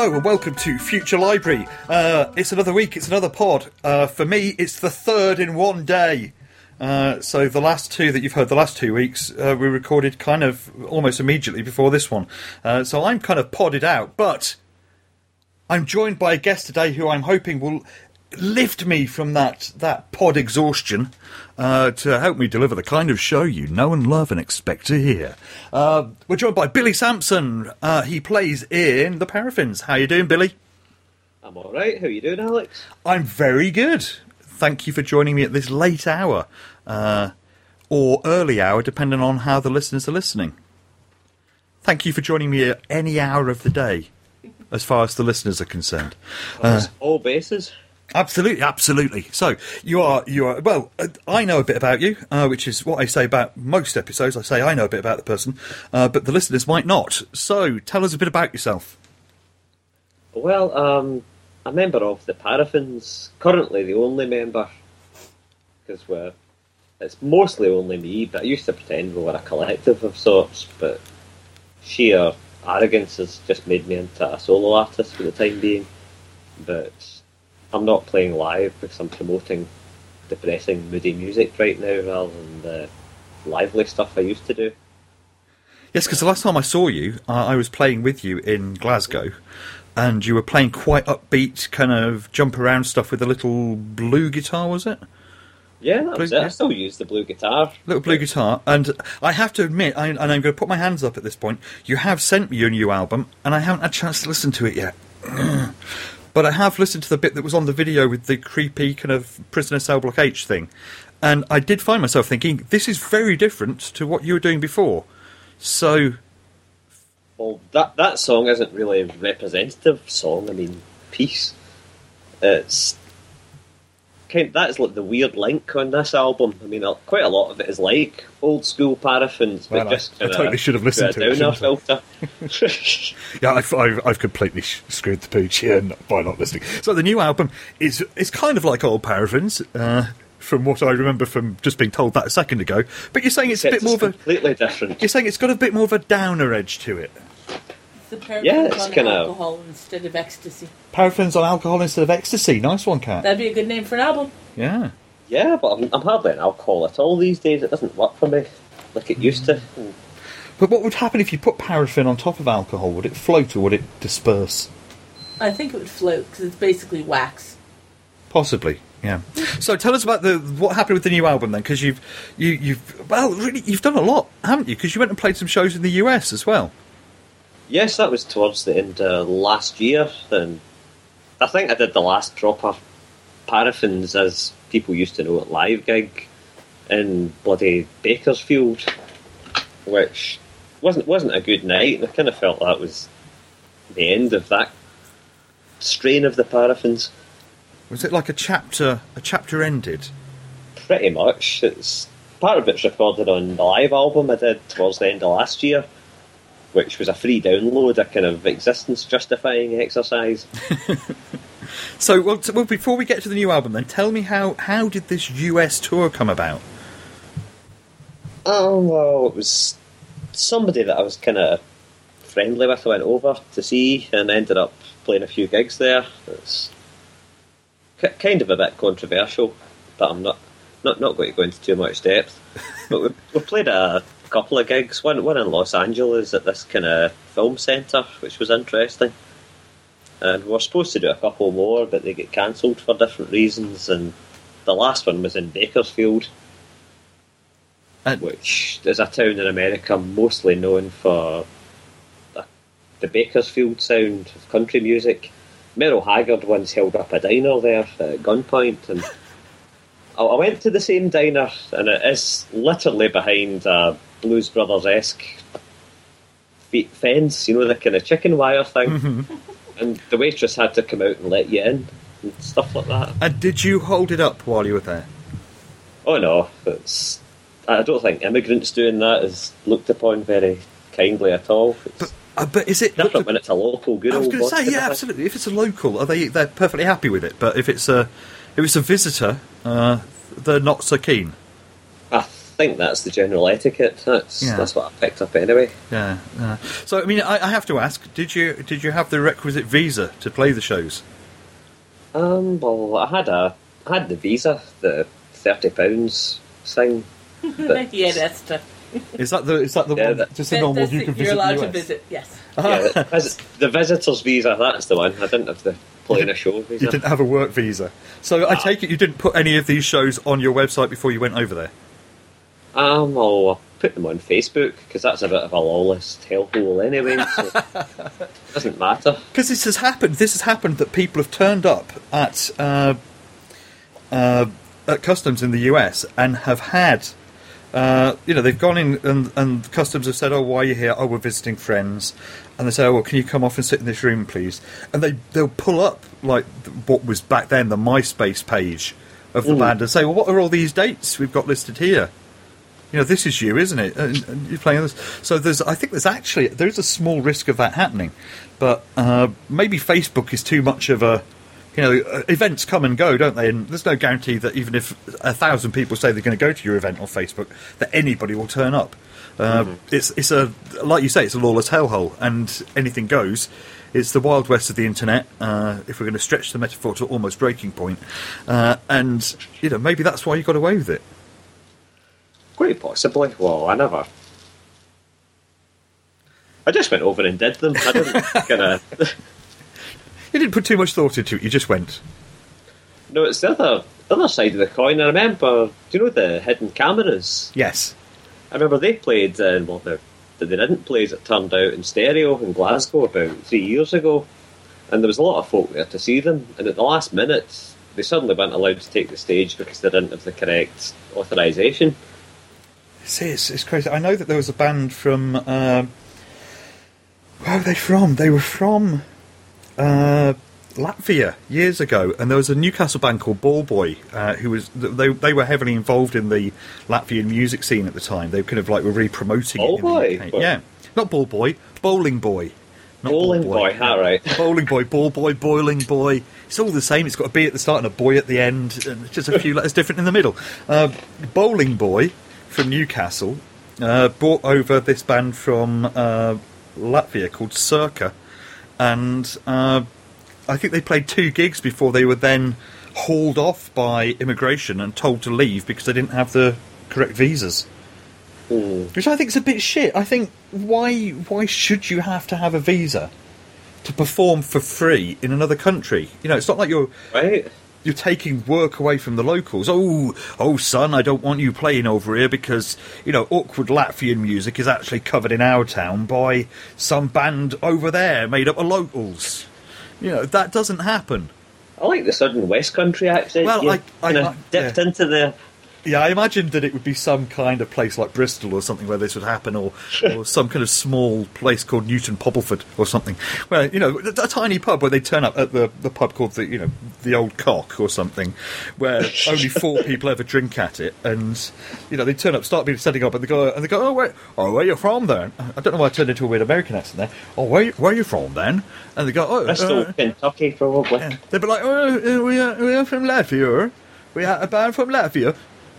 Hello and welcome to Future Library. It's another week, it's another pod. For me, it's the third in one day. So the last two that you've heard, the last 2 weeks, we recorded kind of almost immediately before this one. So I'm kind of podded out, but I'm joined by a guest today who I'm hoping will lift me from that pod exhaustion to help me deliver the kind of show you know and love and expect to hear. We're joined by Billy Sampson. He plays in The Paraffins. How you doing, Billy? I'm all right. How you doing, Alex? I'm very good. Thank you for joining me at this late hour, or early hour, depending on how the listeners are listening. Thank you for joining me at any hour of the day, as far as the listeners are concerned. All bases. Absolutely. So you are. Well, I know a bit about you, which is what I say about most episodes. I say I know a bit about the person, but the listeners might not. So tell us a bit about yourself. Well, I'm a member of the Paraffins. Currently, the only member, because it's mostly only me. But I used to pretend we were a collective of sorts. But sheer arrogance has just made me into a solo artist for the time being. But I'm not playing live because I'm promoting depressing, moody music right now rather than the lively stuff I used to do. Yes, because the last time I saw you, I was playing with you in Glasgow, and you were playing quite upbeat, kind of jump around stuff with a little blue guitar, was it? Yeah, that was it. I still use the blue guitar. Little blue guitar, and I have to admit, and I'm going to put my hands up at this point, you have sent me your new album, and I haven't had a chance to listen to it yet. But I have listened to the bit that was on the video with the creepy kind of Prisoner Cell Block H thing. And I did find myself thinking, this is very different to what you were doing before. So... Well, that song isn't really a representative song. I mean, piece. It's... That's like the weird link on this album. I mean, quite a lot of it is like old school Paraffins, but well, just I totally should have listened to it. Downer filter. Yeah, I've completely screwed the pooch here by not listening. So the new album is kind of like old Paraffins, from what I remember from just being told that a second ago. But you're saying it's a bit more of a completely different. You're saying it's got a bit more of a downer edge to it. The Paraffins it's on kind of alcohol instead of ecstasy. Paraffins on alcohol instead of ecstasy. Nice one, Kat. That'd be a good name for an album. Yeah. Yeah, but I'm hardly an alcohol at all these days. It doesn't work for me like it used to. But what would happen if you put paraffin on top of alcohol? Would it float or would it disperse? I think it would float because it's basically wax. Possibly, yeah. So tell us about what happened with the new album then, because you've done a lot, haven't you? Because you went and played some shows in the US as well. Yes, that was towards the end of last year. Then I think I did the last proper Paraffins, as people used to know it, live gig in bloody Bakersfield, which wasn't a good night, and I kind of felt that was the end of that strain of the Paraffins. Was it like a chapter ended? Pretty much. It's part of it's recorded on the live album I did towards the end of last year, which was a free download, a kind of existence-justifying exercise. So, well, before we get to the new album, then, tell me how did this US tour come about? Oh, well, it was somebody that I was kind of friendly with. I went over to see and ended up playing a few gigs there. It's kind of a bit controversial, but I'm not going to go into too much depth. But we played a couple of gigs, one in Los Angeles at this kind of film centre, which was interesting. And we were supposed to do a couple more, but they get cancelled for different reasons. And the last one was in Bakersfield, which is a town in America mostly known for the Bakersfield sound of country music. Merle Haggard once held up a diner there at gunpoint, and I went to the same diner, and it is literally behind a Blues Brothers-esque fence, you know, the kind of chicken wire thing. Mm-hmm. And the waitress had to come out and let you in, and stuff like that. And did you hold it up while you were there? Oh no, I don't think immigrants doing that is looked upon very kindly at all. But is it different when it's a local good? I was going to say, yeah, absolutely. If it's a local, they're perfectly happy with it. But if it's a visitor, they're not so keen. I think that's the general etiquette. That's what I picked up anyway. Yeah. So, I mean, I have to ask: did you have the requisite visa to play the shows? Well, I had the visa, the £30 thing. Yeah, that's tough. Is that the Yeah, one? Just a normal you can visit. You're allowed the to US? visit, yes. Yeah, the visitor's visa, that's the one. I didn't have the playing a show visa. You didn't have a work visa, so I take it you didn't put any of these shows on your website before you went over there. Well, I put them on Facebook because that's a bit of a lawless hellhole anyway, so it doesn't matter. Because this has happened. This has happened that people have turned up at customs in the US and have had. They've gone in and customs have said, "Oh, why are you here?" "Oh, we're visiting friends." And they say, "Oh, well, can you come off and sit in this room, please?" And they'll pull up like what was back then the MySpace page of the band and say, "Well, what are all these dates we've got listed here? You know, this is you, isn't it? And you're playing this." So I think there's a small risk of that happening, but maybe Facebook is too much of a. Events come and go, don't they? And there's no guarantee that even if 1,000 people say they're going to go to your event on Facebook, that anybody will turn up. It's a, like you say, it's a lawless hellhole, and anything goes. It's the Wild West of the internet. If we're going to stretch the metaphor to almost breaking point, and maybe that's why you got away with it. Quite possibly. Well, I just went over and did them. I didn't You didn't put too much thought into it, you just went. No, it's the other side of the coin. I remember, do you know the hidden cameras? Yes. I remember they played, they didn't play, as it turned out, in stereo in Glasgow about 3 years ago. And there was a lot of folk there to see them. And at the last minute, they suddenly weren't allowed to take the stage because they didn't have the correct authorisation. See, it's crazy. I know that there was a band from... where were they from? They were from... Latvia years ago, and there was a Newcastle band called Ball Boy who was they were heavily involved in the Latvian music scene at the time. They kind of were really promoting Ball it. Boy? Yeah, not Ball Boy, Bowling Boy. Not Bowling Boy, all right. Bowling Boy, Ball Boy, Boiling Boy. It's all the same. It's got a B at the start and a boy at the end, and just a few letters different in the middle. Bowling Boy from Newcastle brought over this band from Latvia called Circa. And I think they played 2 gigs before they were then hauled off by immigration and told to leave because they didn't have the correct visas. Which I think is a bit shit. I think, why should you have to have a visa to perform for free in another country? It's not like you're taking work away from the locals. Oh, son, I don't want you playing over here because, awkward Latvian music is actually covered in our town by some band over there made up of locals. That doesn't happen. I like the southern West Country accent. Well, I dipped into the... Yeah, I imagined that it would be some kind of place like Bristol or something where this would happen, or some kind of small place called Newton Pobbleford or something. Where, a tiny pub where they turn up at the pub called the Old Cock or something, where only 4 people ever drink at it, and they turn up, start setting up, and they go, "Oh, where are you from then?" I don't know why I turned into a weird American accent there. "Oh, where are you from then?" And they go, "Oh, Bristol, Kentucky, probably." Yeah. They'd be like, "Oh, we are from Latvia. We are a band from Latvia."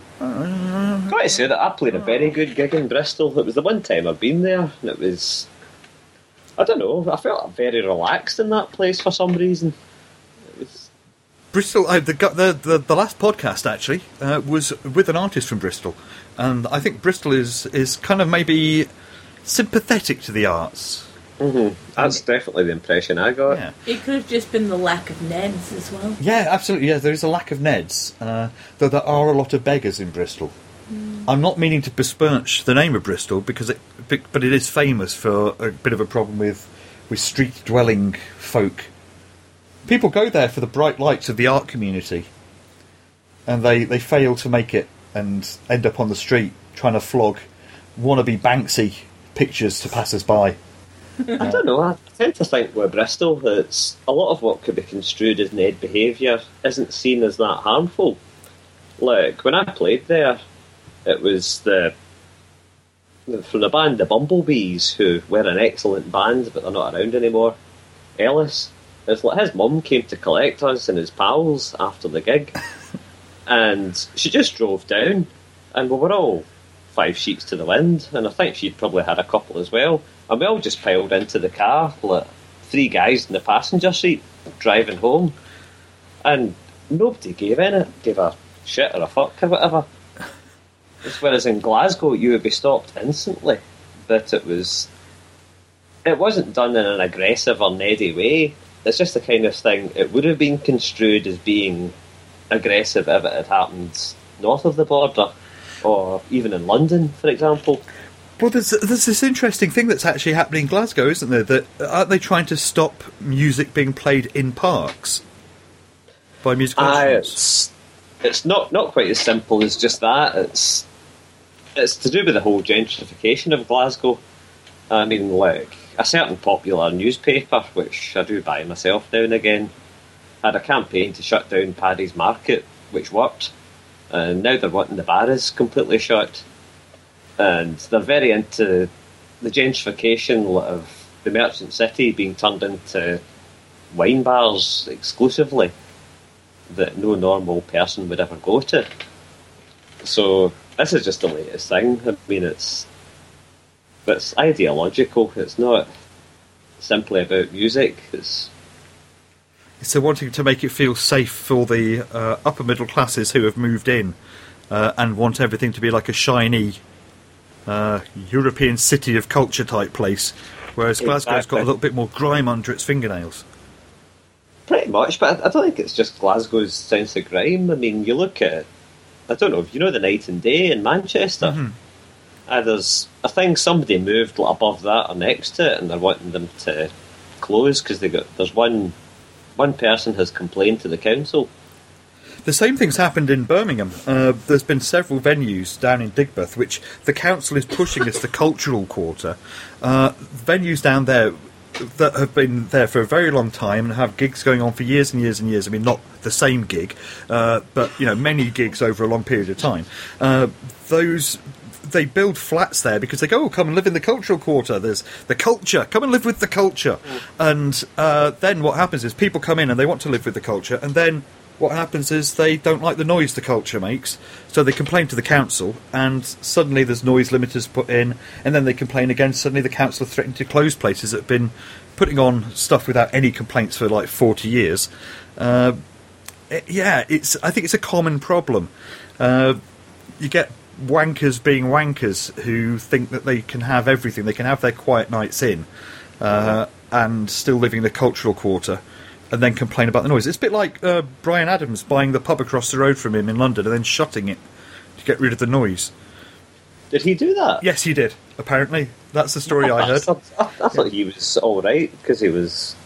Got to say that I played a very good gig in Bristol. It was the one time I've been there, and it was... I don't know, I felt very relaxed in that place for some reason. It was... Bristol, the last podcast actually was with an artist from Bristol, and I think Bristol is kind of maybe sympathetic to the arts. Mm-hmm. That's definitely the impression I got. Yeah. It could have just been the lack of Neds as well. Yeah, absolutely. Yeah, there is a lack of Neds, though there are a lot of beggars in Bristol. I'm not meaning to besmirch the name of Bristol but it is famous for a bit of a problem with street-dwelling folk. People go there for the bright lights of the art community, and they fail to make it and end up on the street trying to flog wannabe Banksy pictures to passers-by. I don't know, I tend to think with Bristol that a lot of what could be construed as Ned behaviour isn't seen as that harmful. Like, when I played there, it was from the band The Bumblebees, who were an excellent band, but they're not around anymore. Ellis, it's like his mum came to collect us and his pals after the gig, and she just drove down, and we were all five sheets to the wind, and I think she'd probably had a couple as well. And we all just piled into the car, like three guys in the passenger seat, driving home, and nobody gave a shit or a fuck or whatever. Whereas in Glasgow, you would be stopped instantly, but it wasn't done in an aggressive or needy way. It's just the kind of thing, it would have been construed as being aggressive if it had happened north of the border, or even in London, for example. Well, there's this interesting thing that's actually happening in Glasgow, isn't there? That aren't they trying to stop music being played in parks by musical instruments? It's not quite as simple as just that. It's to do with the whole gentrification of Glasgow. I mean, like, a certain popular newspaper, which I do buy myself now and again, had a campaign to shut down Paddy's Market, which worked. And now they're wanting the bars completely shut. And they're very into the gentrification of the merchant city being turned into wine bars exclusively that no normal person would ever go to. So this is just the latest thing. I mean, it's ideological. It's not simply about music. So wanting to make it feel safe for the upper middle classes who have moved in and want everything to be like a shiny European city of culture type place, whereas Glasgow's got a little bit more grime under its fingernails. Pretty much, but I don't think it's just Glasgow's sense of grime. I mean, you look at, I don't know, you know the Night and Day in Manchester? Mm-hmm. There's a thing, somebody moved above that or next to it, and they're wanting them to close because there's one person has complained to the council. The same thing's happened in Birmingham. There's been several venues down in Digbeth which the council is pushing as the cultural quarter. Venues down there that have been there for a very long time and have gigs going on for years and years and years. I mean, not the same gig, but many gigs over a long period of time. They build flats there because they go, come and live in the cultural quarter. There's the culture. Come and live with the culture. And then what happens is people come in and they want to live with the culture, and then what happens is they don't like the noise the culture makes, so they complain to the council, and suddenly there's noise limiters put in, and then they complain again. Suddenly the council are threatening to close places that have been putting on stuff without any complaints for like 40 years. I think it's a common problem. You get wankers being wankers who think that they can have everything. They can have their quiet nights in and still living in the cultural quarter, and then complain about the noise. It's a bit like Bryan Adams buying the pub across the road from him in London and then shutting it to get rid of the noise. Did he do that? Yes, he did, apparently. That's the story I heard. I thought he was alright, because he was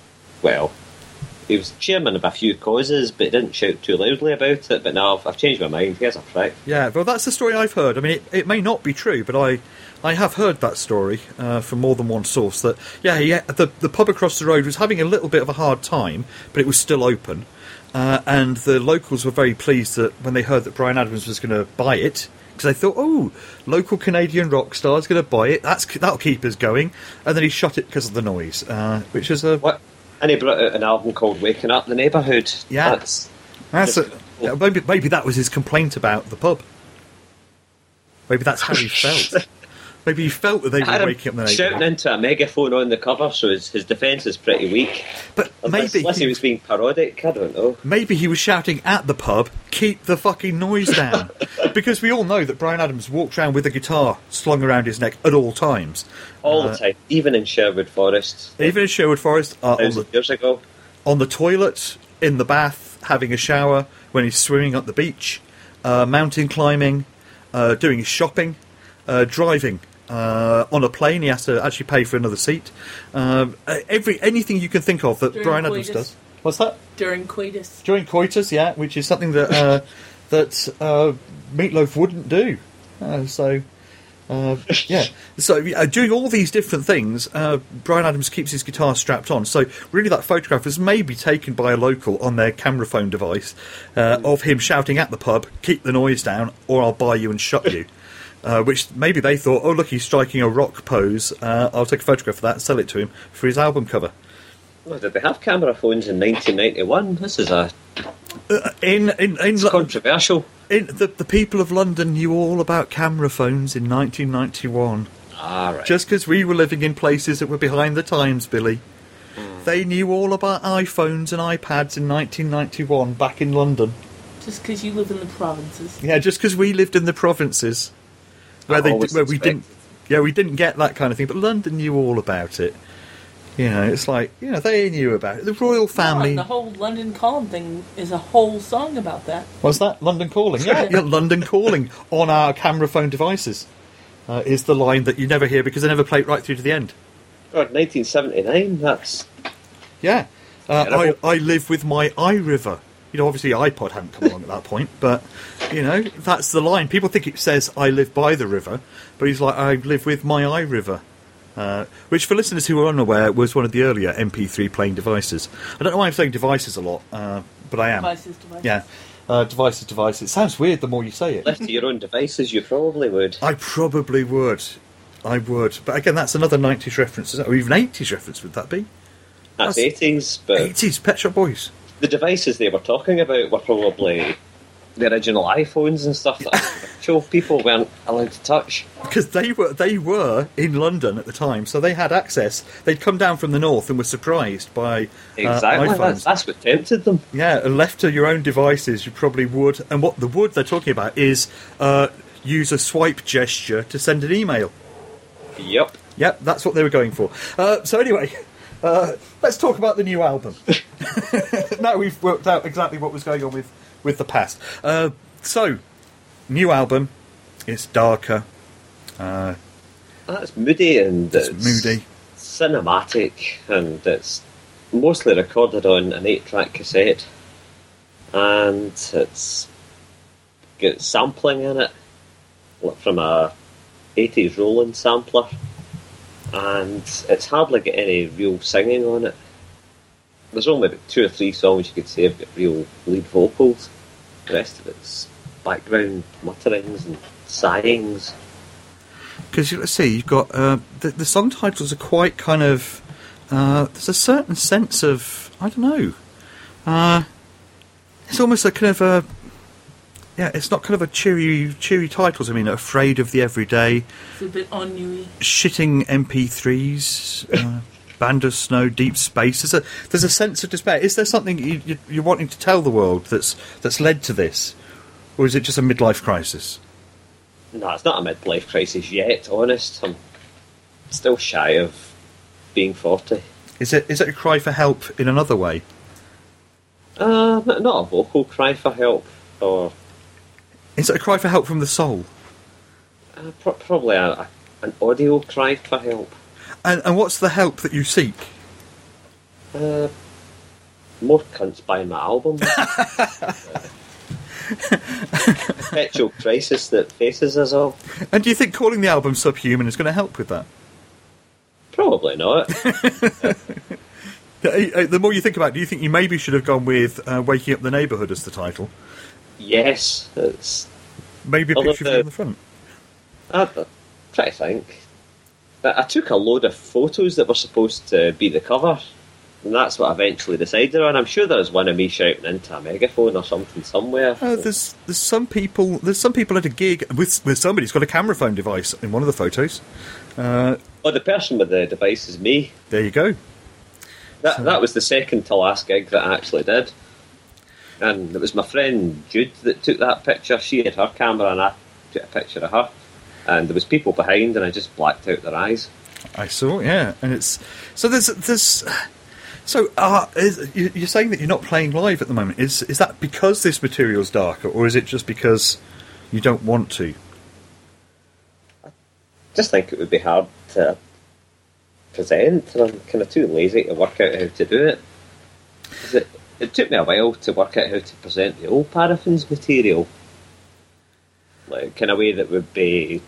chairman of a few causes, but he didn't shout too loudly about it. But now I've changed my mind. He has a prick. Yeah, well, that's the story I've heard. I mean, it may not be true, but I have heard that story from more than one source. That the pub across the road was having a little bit of a hard time, but it was still open, and the locals were very pleased that when they heard that Bryan Adams was going to buy it, because they thought, oh, local Canadian rock star is going to buy it. That'll keep us going. And then he shut it because of the noise, which is a what? And he brought out an album called "Waking Up the Neighbourhood." Yeah, maybe that was his complaint about the pub. Maybe that's how he felt. Maybe he felt that they were waking up the neighbourhood. Shouting into a megaphone on the cover, so his defence is pretty weak. But unless he was being parodic, I don't know. Maybe he was shouting at the pub, "Keep the fucking noise down," because we all know that Bryan Adams walked around with a guitar slung around his neck at all times. All the time, even in Sherwood Forest. Even in Sherwood Forest, years ago. On the toilet, in the bath, having a shower, when he's swimming up the beach, mountain climbing, doing his shopping, driving. On a plane, he has to actually pay for another seat. Anything you can think of that Bryan Adams does. What's that? During coitus. During coitus, yeah, which is something that Meatloaf wouldn't do. So doing all these different things, Bryan Adams keeps his guitar strapped on. So really that photograph was maybe taken by a local on their camera phone device of him shouting at the pub, "Keep the noise down or I'll buy you and shut you." Which maybe they thought, oh look, he's striking a rock pose, I'll take a photograph of that and sell it to him for his album cover. Well, did they have camera phones in 1991? This is it's controversial. The people of London knew all about camera phones in 1991. Ah, right. Just because we were living in places that were behind the times, Billy. They knew all about iPhones and iPads in 1991 back in London. Just because you live in the provinces. Yeah, just because we lived in the provinces where we didn't get that kind of thing, but London knew all about it. You know, it's like, you know, they knew about it. The royal family. The whole London Calling thing is a whole song about that. Was that London Calling? Yeah, London Calling on our camera phone devices is the line that you never hear because they never play it right through to the end. God, 1979. That's yeah. I live with my iRiver. You know, obviously iPod hadn't come along at that point, but, you know, that's the line. People think it says, I live by the river, but he's like, I live with my iRiver. Which, for listeners who are unaware, was one of the earlier MP3 playing devices. I don't know why I'm saying devices a lot, but I am. Devices. Yeah, devices. It sounds weird the more you say it. left to your own devices, you probably would. I probably would. I would. But again, that's another 90s reference, or even 80s reference, would that be? That's 80s, but 80s, Pet Shop Boys. the devices they were talking about were probably the original iPhones and stuff that actual people weren't allowed to touch. Because they were in London at the time, so they had access. They'd come down from the north and were surprised by Exactly, iPhones. that's what tempted them. Yeah, and left to your own devices, you probably would. And what the would they're talking about is use a swipe gesture to send an email. Yep. Yep, that's what they were going for. So anyway, let's talk about the new album. Now we've worked out exactly what was going on with the past. So, new album. It's darker. That's moody and It's moody. cinematic, and it's mostly recorded on an 8-track cassette, and it's got sampling in it from a 80s Roland sampler, and it's hardly got any real singing on it. There's only about 2 or 3 songs you could say have got real lead vocals. The rest of it's background mutterings and sighings. Because let's see, you've got the song titles are quite kind of. There's a certain sense of, I don't know. It's almost a kind of a. Yeah, it's not kind of a cheery titles. I mean, Afraid of the Everyday, It's a bit ennui. Shitting MP3s, Band of Snow, Deep Space. There's a sense of despair. Is there something you're wanting to tell the world that's led to this, or is it just a midlife crisis? No, it's not a midlife crisis yet, honest. I'm still shy of being 40. Is it a cry for help in another way? Not a vocal cry for help, or Is it a cry for help from the soul? probably an audio cry for help. And what's the help that you seek? More cunts buying my album. Perpetual crisis that faces us all. And do you think calling the album Subhuman is going to help with that? Probably not. The more you think about it, do you think you maybe should have gone with Waking Up the Neighbourhood as the title? Yes, it's. Maybe a Although picture of you on the front. I'm trying to think. I took a load of photos that were supposed to be the cover, and that's what I eventually decided on. I'm sure there was one of me shouting into a megaphone or something somewhere. There's some people at a gig with somebody who's got a camera phone device in one of the photos. Oh, the person with the device is me. There you go. That was the second to last gig that I actually did. And it was my friend Jude that took that picture. She had her camera and I took a picture of her. And there was people behind and I just blacked out their eyes. I saw, yeah. And it's... So there's... So you're saying that you're not playing live at the moment. Is that because this material's darker, or is it just because you don't want to? I just think it would be hard to present, and I'm kind of too lazy to work out how to do it. 'Cause it took me a while to work out how to present the old Paraffins material, like in a way that wouldn't be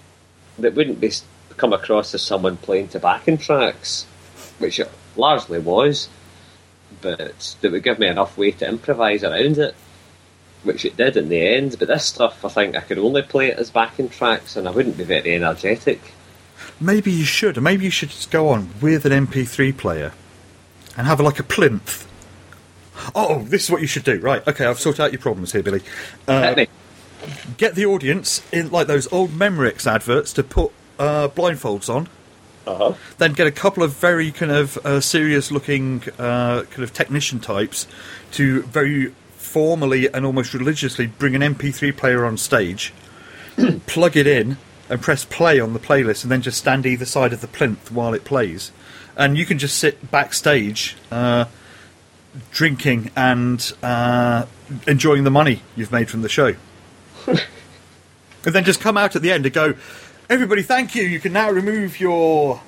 come across as someone playing to backing tracks, which it largely was, but that would give me enough way to improvise around it, which it did in the end. But this stuff, I think I could only play it as backing tracks, and I wouldn't be very energetic. Maybe you should. Maybe you should just go on with an MP3 player and have like a plinth. Oh, this is what you should do. Right, okay, I've sorted out your problems here, Billy. Hit me. get the audience in like those old Memorex adverts to put blindfolds on. Uh-huh. Then get a couple of very kind of serious-looking kind of technician types to very formally and almost religiously bring an MP3 player on stage, plug it in, and press play on the playlist, and then just stand either side of the plinth while it plays. And you can just sit backstage drinking and enjoying the money you've made from the show. And then just come out at the end and go, everybody, thank you. You can now remove your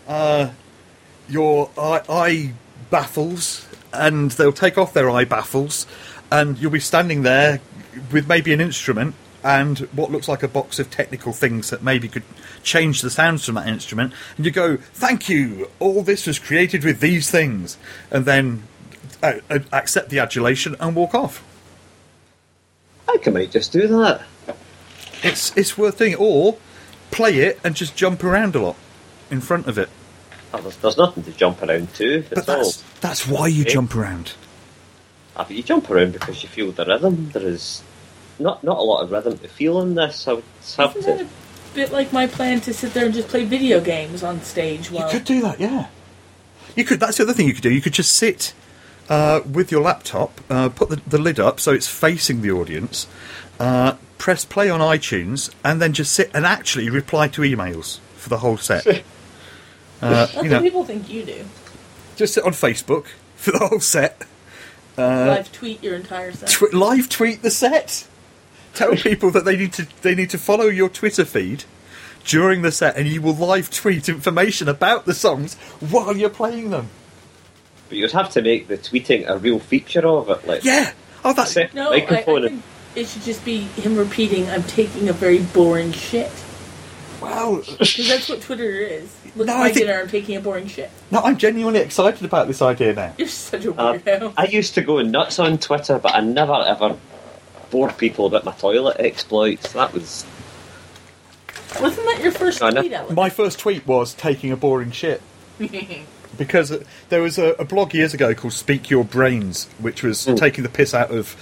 eye baffles, and they'll take off their eye baffles, and you'll be standing there with maybe an instrument and what looks like a box of technical things that maybe could change the sounds from that instrument. And you go, thank you. All this was created with these things, and then accept the adulation and walk off. I think I might just do that. It's worth doing. Or play it and just jump around a lot in front of it. Oh, there's nothing to jump around to. But that's why you jump around. But you jump around because you feel the rhythm. There is not a lot of rhythm to feel in this. I would have Isn't that to. a bit like my plan to sit there and just play video games on stage? You could do that, yeah. You could. That's the other thing you could do. You could just sit with your laptop, put the lid up so it's facing the audience, press play on iTunes, and then just sit and actually reply to emails for the whole set. That's what people think you do. Just sit on Facebook for the whole set. Live tweet your entire set. Live tweet the set. Tell people that they need to follow your Twitter feed during the set, and you will live tweet information about the songs while you're playing them. But you'd have to make the tweeting a real feature of it, like Yeah. Oh, that's No, I think it should just be him repeating, "I'm taking a very boring shit." wow. Because that's what Twitter is. Look No, at I my think- dinner, I'm taking a boring shit. No, I'm genuinely excited about this idea now. You're such a weirdo. I used to go nuts on Twitter, but I never ever bored people about my toilet exploits. That was Wasn't that your first I know. tweet, Alex? My first tweet was taking a boring shit. Because there was a blog years ago called Speak Your Brains, which was taking the piss out of,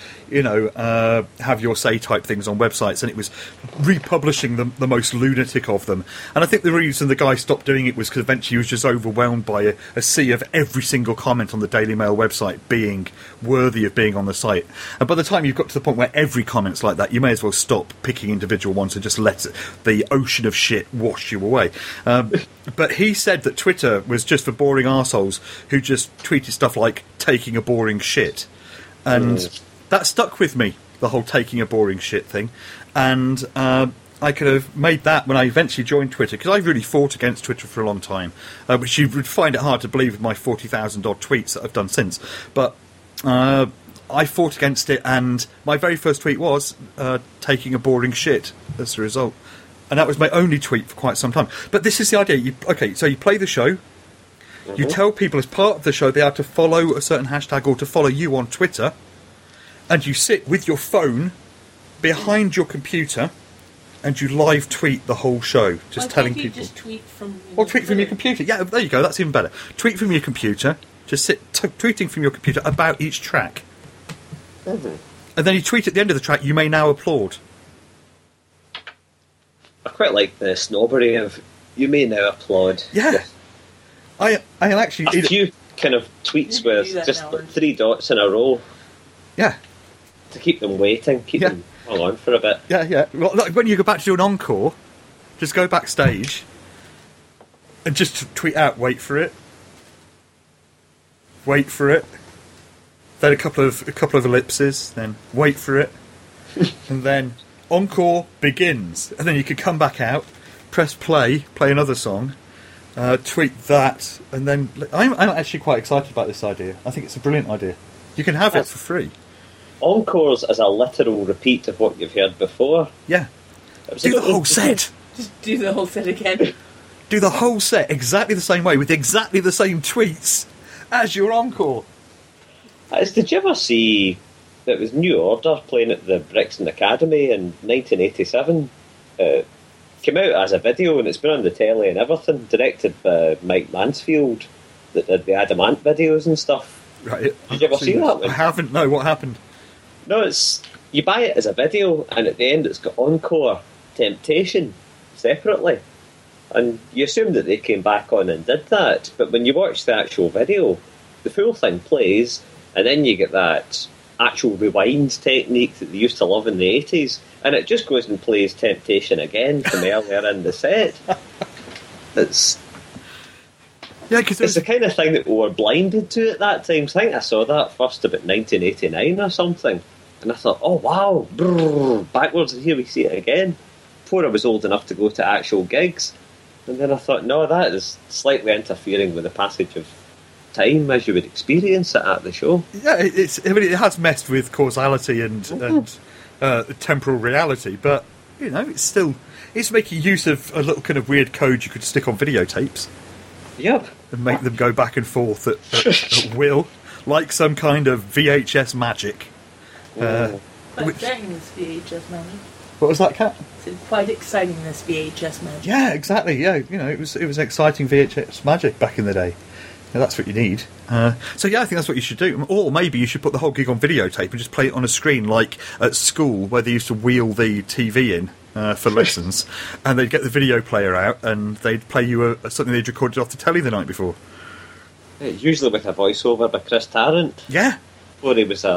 have your say type things on websites, and it was republishing the most lunatic of them. And I think the reason the guy stopped doing it was because eventually he was just overwhelmed by a sea of every single comment on the Daily Mail website being worthy of being on the site. And by the time you've got to the point where every comment's like that, you may as well stop picking individual ones and just let the ocean of shit wash you away. But he said that Twitter was just for boring arseholes who just tweeted stuff like taking a boring shit. And that stuck with me, the whole taking a boring shit thing. And I could have made that when I eventually joined Twitter, because I really fought against Twitter for a long time, which you would find it hard to believe with my 40,000 odd tweets that I've done since. But I fought against it, and my very first tweet was taking a boring shit as a result. And that was my only tweet for quite some time. But this is the idea. So you play the show. You tell people as part of the show they have to follow a certain hashtag or to follow you on Twitter. And you sit with your phone behind your computer and you live tweet the whole show, just telling people. Just tweet from Or tweet from your computer. Yeah, there you go. That's even better. Tweet from your computer. Just sit tweeting from your computer about each track. And then you tweet at the end of the track, you may now applaud. I quite like the snobbery of "you may now applaud." Yeah. I am actually... A few kind of tweets You can with do that just now, like 3 dots in a row Yeah. to keep them waiting, keep them on for a bit. Yeah. Well, like when you go back to do an encore, just go backstage and just tweet out, wait for it. Wait for it. Then a couple of ellipses, then wait for it. And then encore begins. And then you could come back out, press play another song, tweet that, and then... I'm actually quite excited about this idea. I think it's a brilliant idea. You can have it for free. Encores is a literal repeat of what you've heard before. Yeah. Do the whole set. Just do the whole set again. Do the whole set exactly the same way with exactly the same tweets as your encore. Did you ever see that was New Order playing at the Brixton Academy in 1987? Came out as a video and it's been on the telly and everything, directed by Mike Mansfield, that did the Adamant videos and stuff. Right. Did you ever see that one? I haven't. No, what happened? No, it's you buy it as a video, and at the end it's got Encore, Temptation, separately. And you assume that they came back on and did that, but when you watch the actual video, the full thing plays, and then you get that actual rewind technique that they used to love in the 80s, and it just goes and plays Temptation again from earlier in the set. It's the kind of thing that we were blinded to at that time. So I think I saw that first about 1989 or something, and I thought, oh wow, brrr, backwards, and here we see it again. Before I was old enough to go to actual gigs. And then I thought, no, that is slightly interfering with the passage of time as you would experience it at the show. Yeah, it has messed with causality and temporal reality, but it's making use of a little kind of weird code you could stick on videotapes. Yep. And make them go back and forth at will, like some kind of VHS magic. Quite exciting, this VHS magic. What was that, Kat? It's quite exciting, this VHS magic. Yeah, exactly. Yeah, it was exciting VHS magic back in the day. Yeah, that's what you need. So yeah, I think that's what you should do. Or maybe you should put the whole gig on videotape and just play it on a screen, like at school where they used to wheel the TV in for lessons, and they'd get the video player out and they'd play you something they'd recorded off the telly the night before. Usually with a voiceover by Chris Tarrant. Yeah. Or he was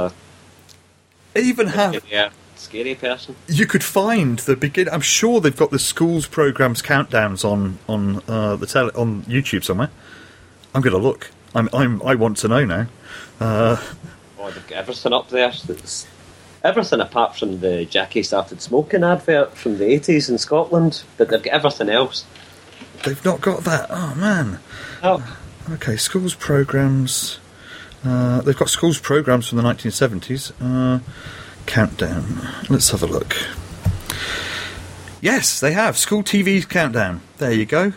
scary person. You could find the begin. I'm sure they've got the schools programs countdowns on YouTube somewhere. I'm going to look. I want to know now. They've got everything up there. It's everything apart from the Jackie Started Smoking advert from the 80s in Scotland, but they've got everything else. They've not got that. Oh man. Oh. Okay, schools programs. They've got schools programs from the 1970s. Countdown. Let's have a look. Yes, they have. School TV's countdown. There you go.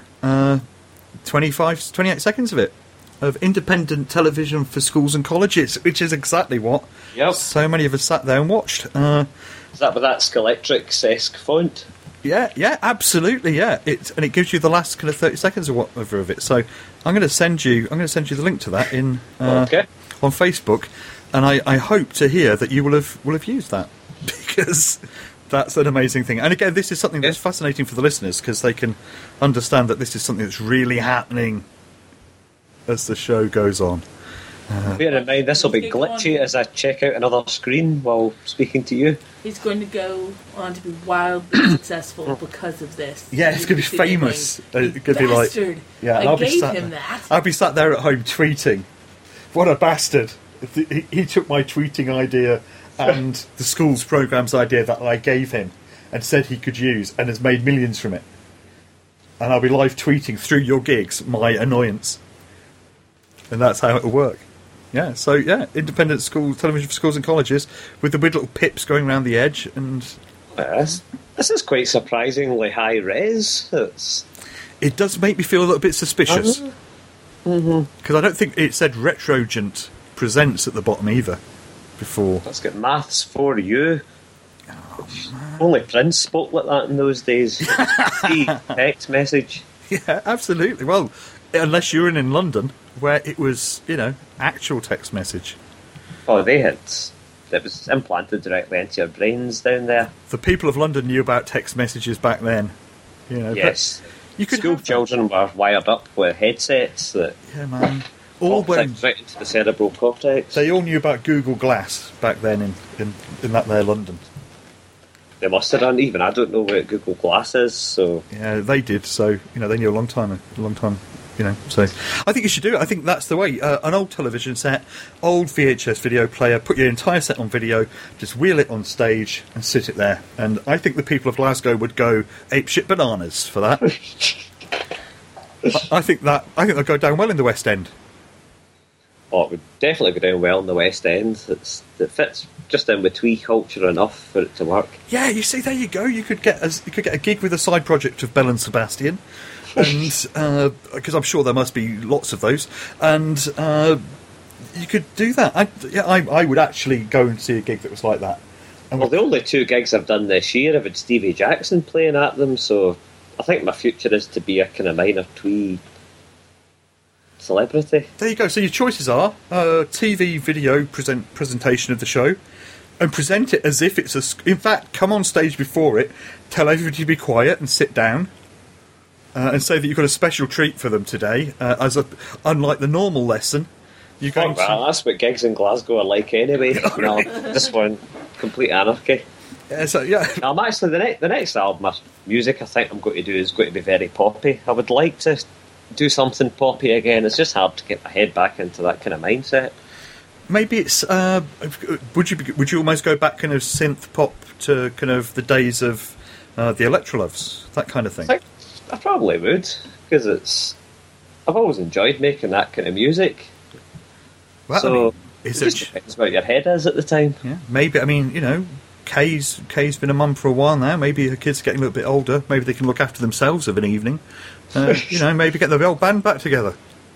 28 seconds of it. Of independent television for schools and colleges, which is exactly what so many of us sat there and watched. Is that with that Scalextrics-esque font? Yeah, absolutely, yeah. It gives you the last kind of 30 seconds or whatever of it. So I'm going to send you the link to that on Facebook. And I hope to hear that you will have used that, because that's an amazing thing. And again, this is something that's fascinating for the listeners, because they can understand that this is something that's really happening as the show goes on. Bear in mind, this will be glitchy as I check out another screen while speaking to you. He's going to go on to be wildly successful because of this. Yeah, it's going to be famous. It's going to be like, yeah, I gave him that. I'll be sat there at home tweeting. What a bastard! He took my tweeting idea and the school's program's idea that I gave him and said he could use, and has made millions from it. And I'll be live tweeting through your gigs my annoyance. And that's how it'll work. Yeah, so yeah, independent schools, television for schools and colleges, with the weird little pips going around the edge. And this is quite surprisingly high res. It does make me feel a little bit suspicious. Because I don't think it said Retrogent Presents at the bottom either before. Let's get Maths for You. Only Prince spoke like that in those days. Text message. Yeah, absolutely. Well, unless you were in London, where it was, actual text message. Oh, it was implanted directly into your brains down there. The people of London knew about text messages back then. Yes. School children were wired up with headsets that... Yeah, man. Right into the cerebral cortex. They all knew about Google Glass back then in that there London. They must have done. Even I don't know what Google Glass is, so... Yeah, they did, so, they knew a long time, so I think you should do it. I think that's the way. An old television set, old VHS video player, put your entire set on video, just wheel it on stage and sit it there. And I think the people of Glasgow would go apeshit bananas for that. I think they'll go down well in the West End. Oh, it would definitely go down well in the West End. It fits just in with twee culture enough for it to work. Yeah, you see, there you go. You could get a gig with a side project of Belle and Sebastian, and because I'm sure there must be lots of those, and you could do that. I would actually go and see a gig that was like that. Well, the only two gigs I've done this year have had Stevie Jackson playing at them, so I think my future is to be a kind of minor twee celebrity. There you go. So your choices are TV video presentation of the show, and present it as if it's in fact, come on stage before it, tell everybody to be quiet and sit down, and say that you've got a special treat for them today, unlike the normal lesson. You're going that's what gigs in Glasgow are like anyway. No, this one, complete anarchy. Yeah. I'm actually the next album, music I think I'm going to do is going to be very poppy. I would like to do something poppy again. It's just hard to get my head back into that kind of mindset. Maybe it's. Would you almost go back kind of synth pop to kind of the days of the Electroloves, that kind of thing? I probably would, because I've always enjoyed making that kind of music. Well, so I mean, it just depends what your head is at the time. Yeah, maybe. I mean, Kay's been a mum for a while now. Maybe her kids are getting a little bit older. Maybe they can look after themselves of an evening. Maybe get the old band back together.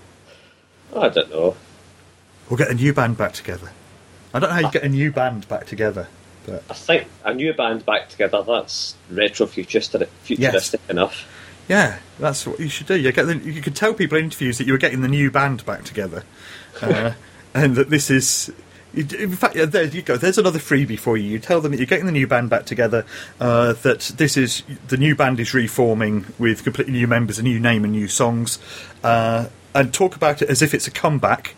I don't know. Or get a new band back together. I don't know how you get a new band back together. But I think a new band back together, that's retro-futuristic enough. Yeah, that's what you should do. You could tell people in interviews that you were getting the new band back together. And that this is... In fact, there you go. There's another freebie for you. You tell them that you're getting the new band back together, that this is... The new band is reforming with completely new members, a new name and new songs, and talk about it as if it's a comeback,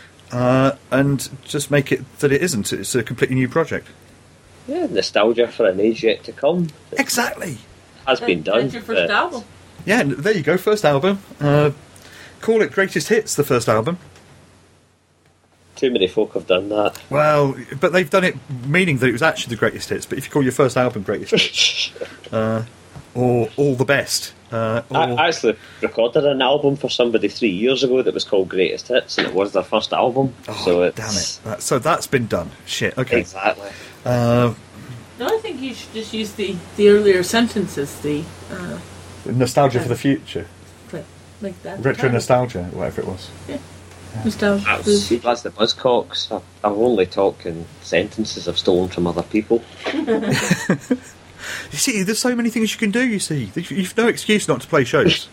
and just make it that it isn't. It's a completely new project. Yeah, nostalgia for an age yet to come. Exactly. Has been done. That's your first album. Yeah, there you go. First album. Call it Greatest Hits, the first album. Too many folk have done that. Well, but they've done it meaning that it was actually the Greatest Hits. But if you call your first album Greatest Hits, or All the Best. I actually recorded an album for somebody 3 years ago that was called Greatest Hits, and it was their first album. Oh, damn it. So that's been done. Shit, okay. Exactly. No, I think you should just use the earlier sentences, Nostalgia for the future. Like that. Retro nostalgia, whatever it was. Yeah. Nostalgia for the future. That's the Buzzcocks. I've only talked in sentences I've stolen from other people. You see, there's so many things you can do, you see. You've no excuse not to play shows.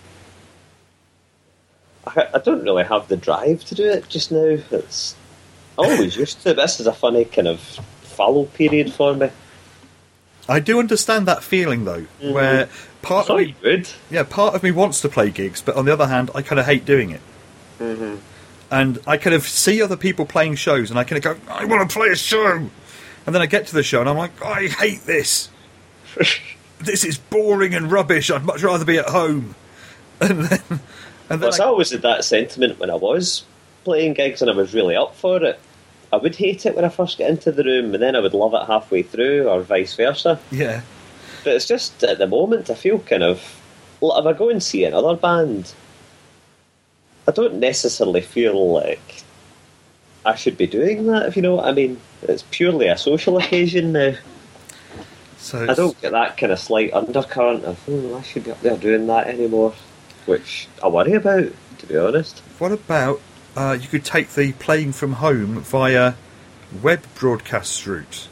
I don't really have the drive to do it just now. I always used to. This is a funny kind of fallow period for me. I do understand that feeling, though, where part of me wants to play gigs, but on the other hand, I kind of hate doing it. Mm-hmm. And I kind of see other people playing shows, and I kind of go, I want to play a show! And then I get to the show, and I'm like, I hate this! This is boring and rubbish, I'd much rather be at home. And then I always had that sentiment when I was playing gigs and I was really up for it. I would hate it when I first get into the room, and then I would love it halfway through, or vice versa. Yeah. But it's just, at the moment, I feel kind of... Well, if I go and see another band, I don't necessarily feel like I should be doing that, if you know what I mean. It's purely a social occasion now. So I don't get that kind of slight undercurrent of, I should be up there doing that anymore, which I worry about, to be honest. What about you could take the playing from home via web broadcast route?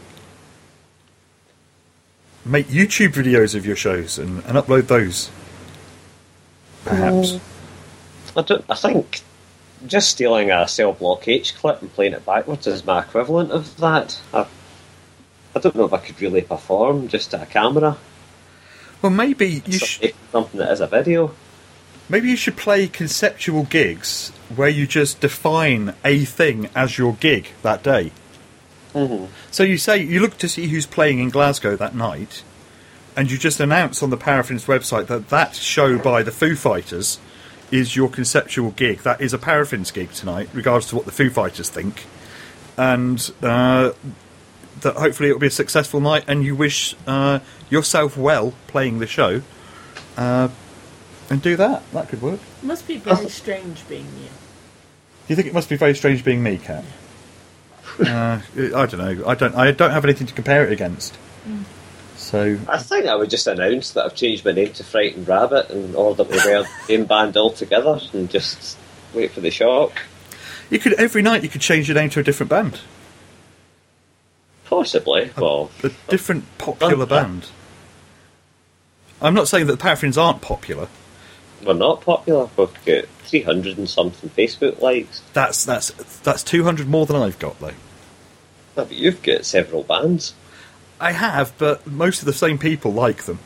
Make YouTube videos of your shows and upload those, perhaps. I think just stealing a Cell Block H clip and playing it backwards is my equivalent of that. I don't know if I could really perform just to a camera. Well, maybe you should... Something that is a video. Maybe you should play conceptual gigs where you just define a thing as your gig that day. Mm-hmm. So you look to see who's playing in Glasgow that night, and you just announce on the Paraffins website that show by the Foo Fighters is your conceptual gig. That is a Paraffins gig tonight, regardless to what the Foo Fighters think. And... that hopefully it'll be a successful night, and you wish yourself well playing the show, and do that. That could work. It must be very strange being you. You think it must be very strange being me, Kat? I don't know. I don't have anything to compare it against. So I think I would just announce that I've changed my name to Frightened Rabbit and order that we wear the same band all together and just wait for the shock. You could every night. You could change your name to a different band. Possibly. A different popular band. I'm not saying that the Paraffins aren't popular. We're not popular. We've got 300 and something Facebook likes. That's 200 more than I've got, though. But you've got several bands. I have, but most of the same people like them.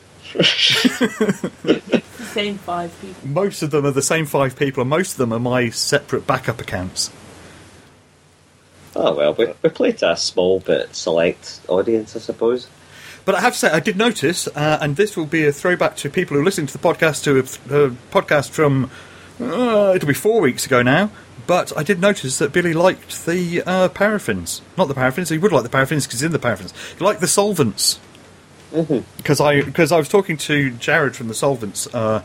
The same 5 people. Most of them are the same 5 people, and most of them are my separate backup accounts. Oh, well, we play to a small but select audience, I suppose. But I have to say, I did notice, and this will be a throwback to people who listen to the podcast, to a podcast from, it'll be 4 weeks ago now, but I did notice that Billy liked the Paraffins. Not the Paraffins, he would like the Paraffins because he's in the Paraffins. He liked the Solvents. Because I was talking to Jared from the Solvents 4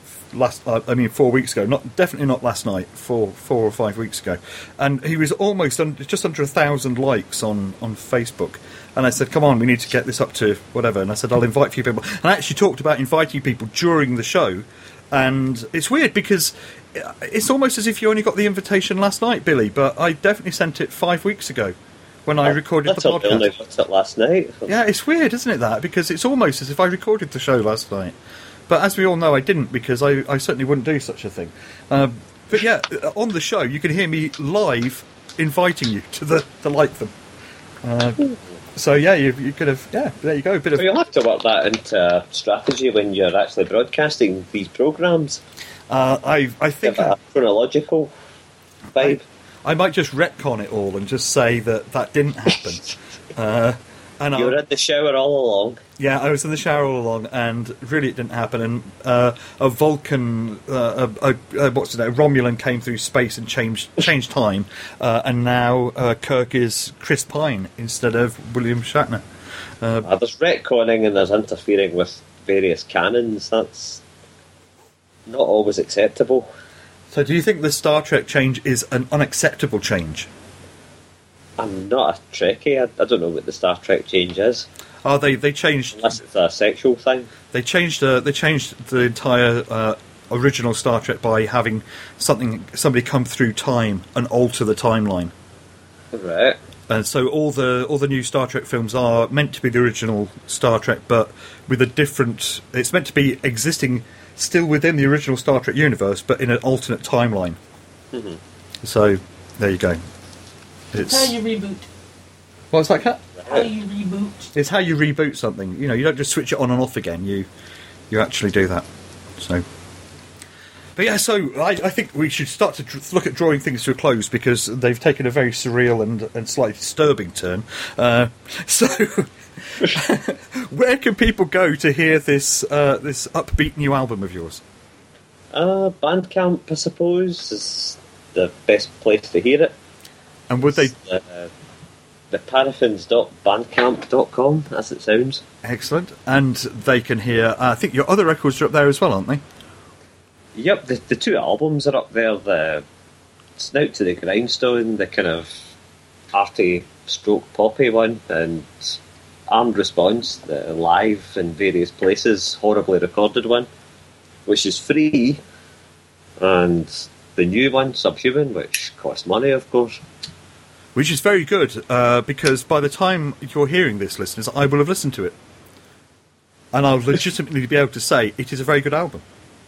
weeks ago, definitely not last night, 4 or 5 weeks ago, and he was almost just under 1,000 likes on Facebook. And I said, come on, we need to get this up to whatever. And I said, I'll invite a few people. And I actually talked about inviting people during the show. And it's weird because it's almost as if you only got the invitation last night, Billy. But I definitely sent it 5 weeks ago when I recorded the podcast. I only got it last night. Yeah, it's weird, isn't it, that? Because it's almost as if I recorded the show last night. But as we all know, I didn't, because I certainly wouldn't do such a thing. But yeah, on the show, you can hear me live inviting you to like them. So yeah, you could have, there you go. So you'll have to work that into strategy when you're actually broadcasting these programmes. I think a chronological vibe. I might just retcon it all and just say that didn't happen. And you were in the shower all along. Yeah, I was in the shower all along, and really it didn't happen. And a Vulcan, what's his name, Romulan came through space and changed time, and now Kirk is Chris Pine instead of William Shatner. There's retconning and there's interfering with various canons. That's not always acceptable. So do you think the Star Trek change is an unacceptable change? I'm not a Trekkie. I don't know what the Star Trek change is. Oh, they changed. Unless it's a sexual thing. They changed the entire original Star Trek by having somebody come through time and alter the timeline. Right. And so all the new Star Trek films are meant to be the original Star Trek, but with a different. It's meant to be existing still within the original Star Trek universe, but in an alternate timeline. Mm-hmm. So there you go. It's how you reboot. What's that, Kat? How you reboot. It's how you reboot something. You know, you don't just switch it on and off again. You actually do that. So, but yeah, so I think we should start to look at drawing things to a close because they've taken a very surreal and slightly disturbing turn. So, where can people go to hear this upbeat new album of yours? Bandcamp, I suppose, is the best place to hear it. And would they? The paraffins.bandcamp.com, as it sounds. Excellent. And they can hear, I think your other records are up there as well, aren't they? Yep, the 2 albums are up there. The Snout to the Grindstone, the kind of arty stroke poppy one, and Armed Response, the live in various places, horribly recorded one, which is free, and the new one, Subhuman, which costs money, of course. Which is very good, because by the time you're hearing this, listeners, I will have listened to it. And I'll legitimately be able to say it is a very good album.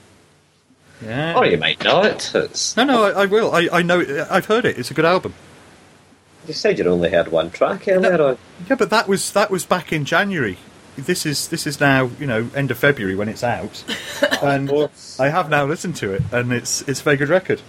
Yeah. Or you might not. No, I will. I know it. I've heard it. It's a good album. You said you only heard one track earlier on. Yeah, but that was back in January. This is now, end of February when it's out. And I have now listened to it, and it's a very good record.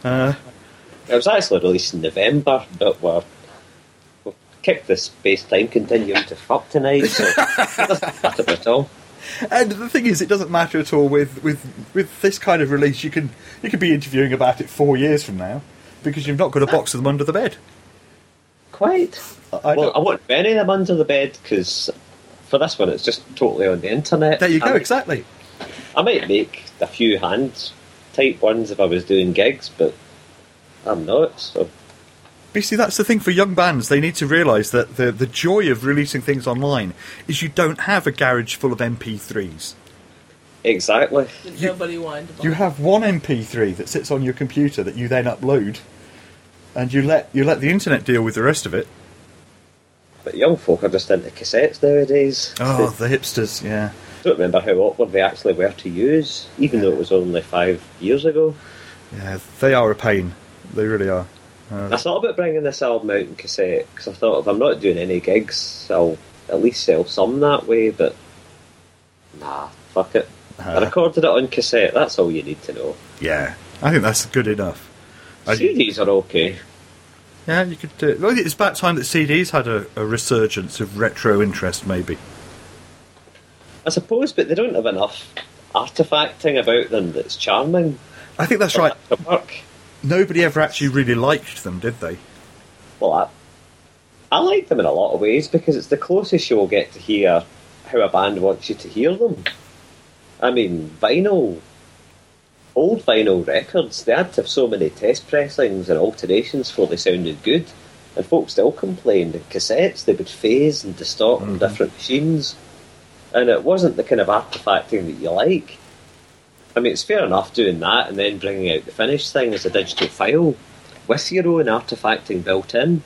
It was actually released in November, but we'll kick the space-time continuum to fuck tonight, so it doesn't matter at all. And the thing is, it doesn't matter at all with this kind of release. You could be interviewing about it 4 years from now, because you've not got a box of them under the bed. Quite. I won't bury them under the bed, because for this one it's just totally on the internet. There you go, exactly. I might make a few hand-type ones if I was doing gigs, but I'm not, so... But you see, that's the thing for young bands. They need to realise that the joy of releasing things online is you don't have a garage full of MP3s. Exactly. Nobody wanted to buy. You have one MP3 that sits on your computer that you then upload, and you let the internet deal with the rest of it. But young folk are just into cassettes nowadays. Oh, the hipsters, yeah. I don't remember how awkward they actually were to use, even though it was only 5 years ago. Yeah, they are a pain. They really are. I thought about bringing this album out in cassette, because I thought if I'm not doing any gigs, I'll at least sell some that way, but nah, fuck it. I recorded it on cassette, that's all you need to know. Yeah, I think that's good enough. CDs are okay. Yeah, you could do it. Well, it's about time that CDs had a resurgence of retro interest, maybe. I suppose, but they don't have enough artefacting about them that's charming. I think that's right. To work. Nobody ever actually really liked them, did they? Well, I like them in a lot of ways because it's the closest you'll get to hear how a band wants you to hear them. I mean, old vinyl records, they had to have so many test pressings and alterations before they sounded good, and folks still complained. In cassettes, they would phase and distort on different machines, and it wasn't the kind of artefacting that you like. I mean, it's fair enough doing that and then bringing out the finished thing as a digital file with your own artefacting built in.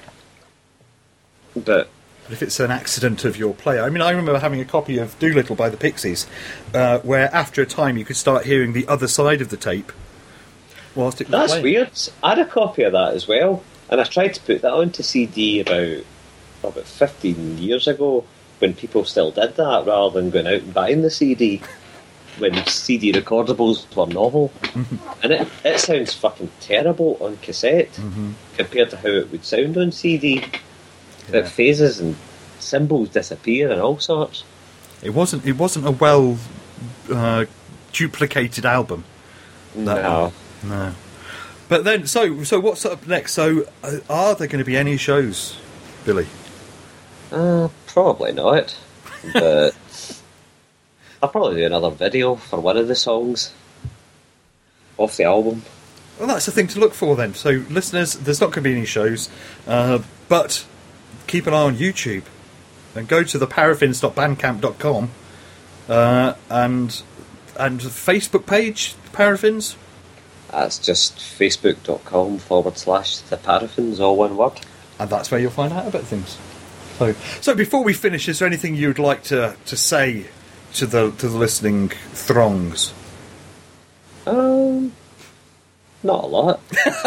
But if it's an accident of your play, I mean, I remember having a copy of Doolittle by the Pixies, where after a time you could start hearing the other side of the tape whilst it was that's playing. Weird. I had a copy of that as well, and I tried to put that onto CD about 15 years ago, when people still did that rather than going out and buying the CD. When CD recordables were novel. And it sounds fucking terrible on cassette compared to how it would sound on CD. Yeah. It phases and symbols disappear and all sorts. It wasn't a well duplicated album. No. No. But then, so what's up next? So, are there going to be any shows, Billy? Probably not. But I'll probably do another video for one of the songs off the album. Well, that's the thing to look for then. So, listeners, there's not going to be any shows, but keep an eye on YouTube and go to the paraffins.bandcamp.com and Facebook page, Paraffins. That's just facebook.com/the Paraffins, all one word. And that's where you'll find out about things. So before we finish, is there anything you'd like to say to the listening throngs? Not a lot.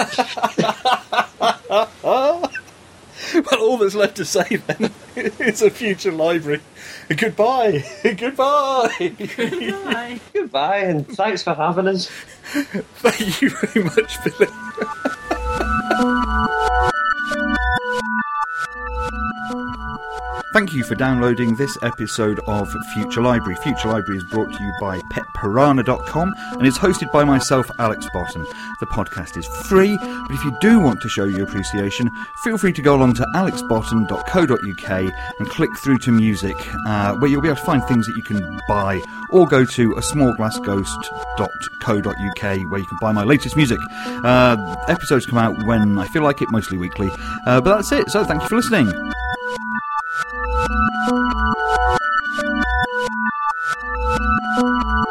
Well, all that's left to say then is a future library. Goodbye. Goodbye. Goodbye. Goodbye, and thanks for having us. Thank you very much, Billy. Thank you for downloading this episode of Future Library. Future Library is brought to you by petpiranha.com and is hosted by myself, Alex Botton. The podcast is free, but if you do want to show your appreciation, feel free to go along to alexbotton.co.uk and click through to music, where you'll be able to find things that you can buy, or go to asmallglassghost.co.uk where you can buy my latest music. Episodes come out when I feel like it, mostly weekly. But that's it, so thank you for listening. Thank you.